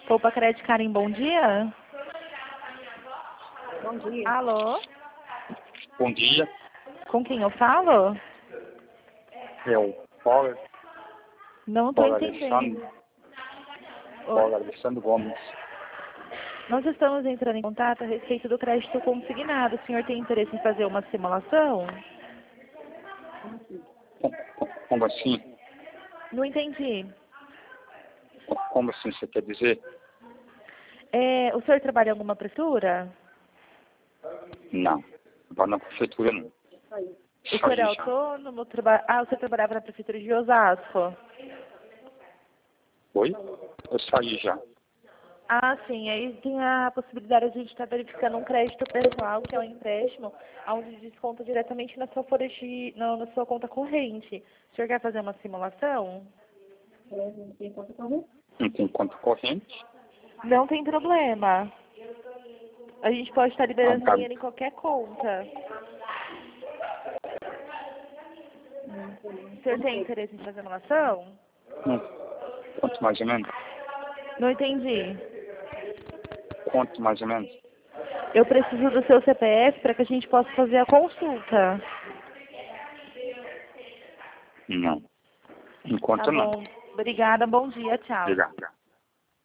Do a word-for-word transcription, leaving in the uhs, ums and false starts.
Poupa Crédito Karim, bom dia. Bom dia. Alô? Bom dia, Com quem eu falo? é o Paulo, Não tô Paulo entendendo. Alexandre, Paulo Alexandre Gomes. Nós estamos entrando em contato a respeito do crédito consignado. O senhor tem interesse em fazer uma simulação? Com- com- Como assim? Não entendi. Como assim você quer dizer? É, o senhor trabalha em alguma prefeitura? Não, vai na prefeitura não. O senhor é já. autônomo? Traba... Ah, o senhor trabalhava na prefeitura de Osasco? Oi? Eu saí já. Ah, sim. Aí tem a possibilidade de a gente estar verificando um crédito pessoal, que é um empréstimo, onde desconta diretamente na sua folha de, na, na sua conta corrente. O senhor quer fazer uma simulação? Não tem conta corrente. Não tem problema. A gente pode estar liberando Ah, tá. dinheiro em qualquer conta. O senhor tem interesse em fazer simulação? Não. Quanto mais ou menos? Não entendi. Quanto mais ou menos? Eu preciso do seu C P F para que a gente possa fazer a consulta. Não. Enquanto Tá não. bom. Obrigada. Bom dia. Tchau. Obrigado.